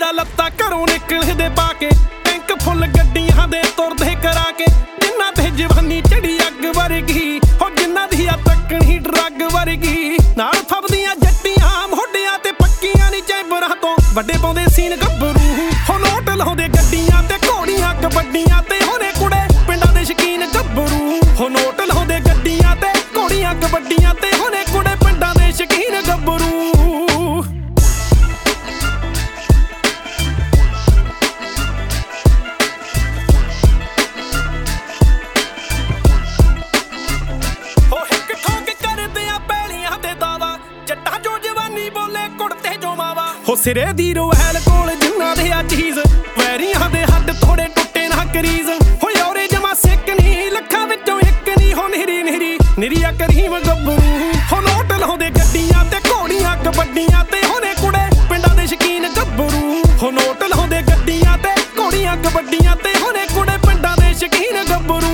ਲੀੜਾ ਲੱਤਾ ਘਰੋਂ ਨਿਕਲਦੇ ਪਾ ਕੇ ਟੈਂਕ ਫੁੱਲ ਗੱਡੀਆਂ ਦੇ ਤੁਰਦੇ ਕਰਾ ਕੇ ਜਿਨ੍ਹਾਂ ਤੇ ਜਵਾਨੀ ਚੜੀ ਅੱਗ ਵਰਗੀ ਹੋ ਜਿਨ੍ਹਾਂ ਦੀ ਆ ਤੱਕਣੀ ਡਰੱਗ ਵਰਗੀ ਨਾਲ ਫੱਬਦੀਆਂ ਜੱਟੀਆਂ ਮੋਢਿਆਂ ਤੇ ਪੱਕੀਆਂ ਨੀ ਚੈਂਬਰਾਂ ਤੋਂ ਵੱਡੇ ਪਾਉਂਦੇ ਸੀਨ ਗੱਭਰੂ ਹੋ ਨੋਟ ਲਾਉਂਦੇ ਗੱਡੀਆਂ ਤੇ ਘੋੜੀਆਂ ਕਬੱਡੀਆਂ ਤੇ ਹੋਰੇ ਕੁੜੇ ਪਿੰਡਾਂ ਦੇ ਸ਼ਕੀਨ ਗੱਭਰੂ ਹੋ ਨੋਟ ਲਾਉਂਦੇ ਗੱਡੀਆਂ ਤੇ ਘੋੜੀਆਂ ਕਬੱਡੀਆਂ ਤੇ ਹੋਰੇ ਕੁੜੇ ਪਿੰਡਾਂ ਦੇ ਸ਼ਕੀਨ ਗੱਭਰੂ ਹੋ ਸਿਰੇ ਦੀ ਰੋਹਿਲ ਕੋਲ ਜਿੰਨਾ ਦੇ ਆ ਚੀਜ਼ ਵੈਰੀਆਂ ਦੇ ਹੱਡ ਥੋੜੇ ਟੁੱਟੇ ਨਾ ਕਰੀਜ਼ ਹੋ ਯੋਰੇ ਜਮਾ ਸਿੱਕ ਨਹੀਂ ਲੱਖਾਂ ਵਿੱਚੋਂ ਇੱਕ ਨਹੀਂ ਹੋ ਨਿਰੀਆ ਕਰੀਮ ਗੱਭਰੂ ਹੋ ਨੋਟ ਲਾਉਂਦੇ ਗੱਡੀਆਂ ਤੇ ਘੋੜੀਆਂ ਕਬੱਡੀਆਂ ਤੇ ਹੋਰੇ ਕੁੜੇ ਪਿੰਡਾਂ ਦੇ ਸ਼ਕੀਨ ਗੱਭਰੂ ਹੋ ਨੋਟ ਲਾਉਂਦੇ ਗੱਡੀਆਂ ਤੇ ਘੋੜੀਆਂ ਕਬੱਡੀਆਂ ਤੇ ਹੋਰੇ ਕੁੜੇ ਪਿੰਡਾਂ ਦੇ ਸ਼ਕੀਨ ਗੱਭਰੂ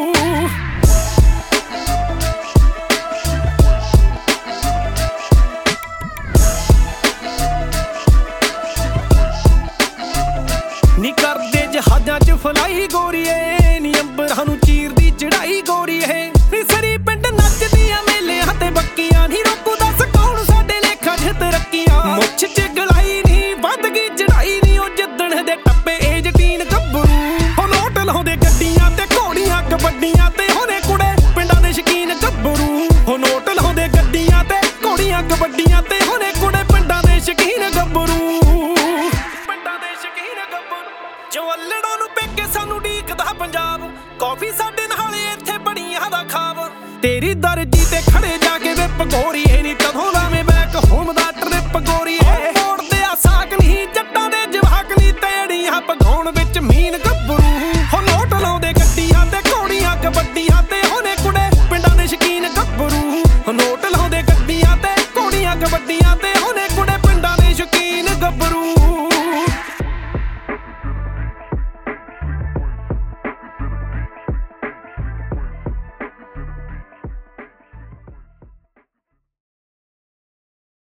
ਨੀ ਕਰਦੇ ਜਹਾਜ਼ਾਂ 'ਚ ਫਲਾਈ ਗੋਰੀਏ ਨੀ ਅੰਬਰਾਂ ਨੂੰ ਚੀਰਦੀ ਚੜਾਈ ਗੋਰੀਏ ਨੀ ਸਰੀ ਪਿੰਡ ਨੱਚਦੀਆਂ ਮੇਲਿਆਂ ਤੇ ਬੱਕੀਆਂ ਨੀ ਰੋਕੂ ਦੱਸ ਕੌਣ ਸਾਡੇ ਲੇਖਾਂ 'ਚ ਤਰੱਕੀਆਂ ਮੁੱਛ 'ਚ ਗਲਾਈ ਨੀ ਵੱਧ ਗਈ ਚੜਾਈ ਨੀ ਉਹ ਜਿੱਦਣ ਦੇ ਟੱਪੇ ਏਜ ਟੀਨ ਗੱਭਰੂ ਹੋ ਨੋਟ ਲਾਉਂਦੇ ਗੱਡੀਆਂ ਤੇ ਘੋੜੀਆਂ ਕਬੱਡੀਆਂ ਤੇ ਹੋਰੇ ਕੁੜੇ ਪਿੰਡਾਂ ਦੇ ਸ਼ਕੀਨ ਗੱਭਰੂ ਹੋ ਨੋਟ ਲਾਉਂਦੇ ਗੱਡੀਆਂ ਤੇ ਘੋੜੀਆਂ ਕਬੱਡੀਆਂ ਤੇ ਹੋਰੇ ਕੁੜੇ ਪਿੰਡਾਂ ਦੇ ਸ਼ਕੀਨ ਗੱਭਰੂ ਜਵੱਲੜਾਂ ਨੂੰ ਪੇਕੇ ਸਾਨੂੰ ਢੀਕਦਾ ਪੰਜਾਬ ਕਾਫੀ ਸਾਡੇ ਨਾਲ ਇੱਥੇ ਬੜੀਆਂ ਦਾ ਖਾਬ ਤੇਰੀ ਦਰਜੀ ਤੇ ਖੜੇ ਜਾ ਕੇ ਵੇ ਭਗੋਰੀਏ ਨੀ